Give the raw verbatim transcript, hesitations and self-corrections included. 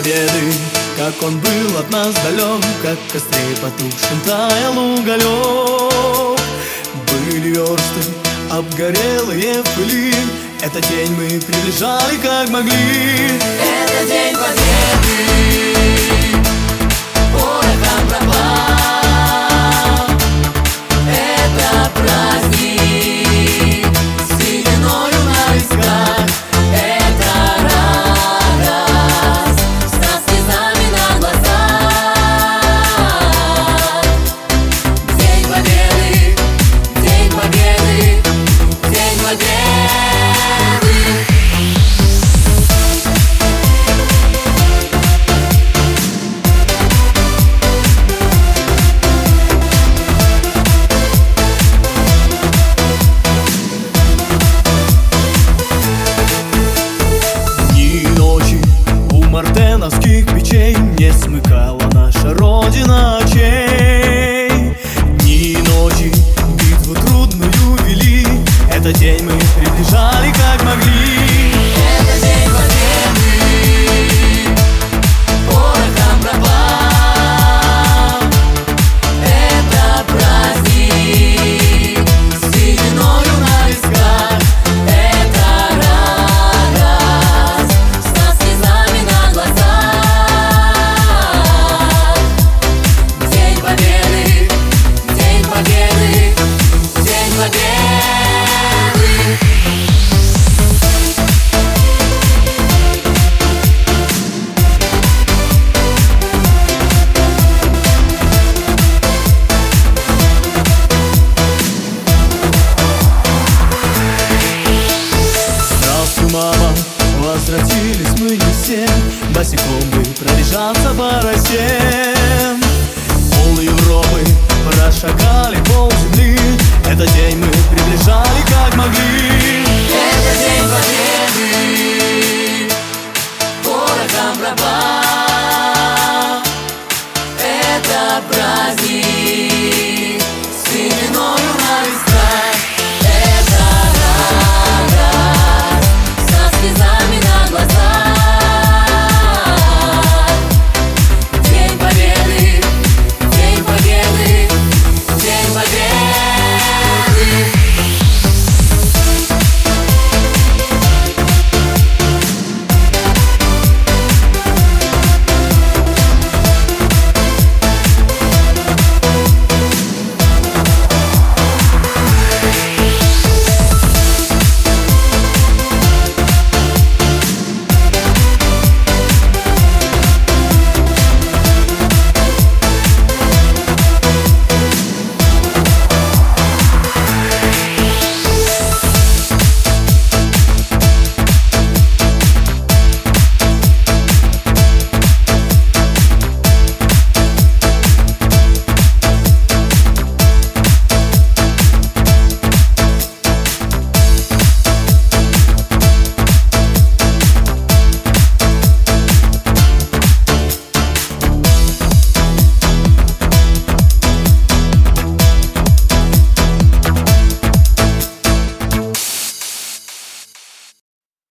Победы, как он был от нас далек, как в костре потухшим таял уголек. Были версты, обгорелые в пыли, этот день мы приближали как могли. Это день победы, порохом пропах. Это праздник с сединою на висках. Это радость со слезами на глазах. День победы, день победы, день победы. Мартеновских печей не смыкала наша Родина очей. Дни и ночи битву трудную вели, этот день мы приближали как могли. Это день победы, порохом пропах. Это праздник с сединою на висках. Это радость со слезами на глазах. День победы, день победы, день победы. Мама, возвратились мы не все, босиком бы пробежаться по росе.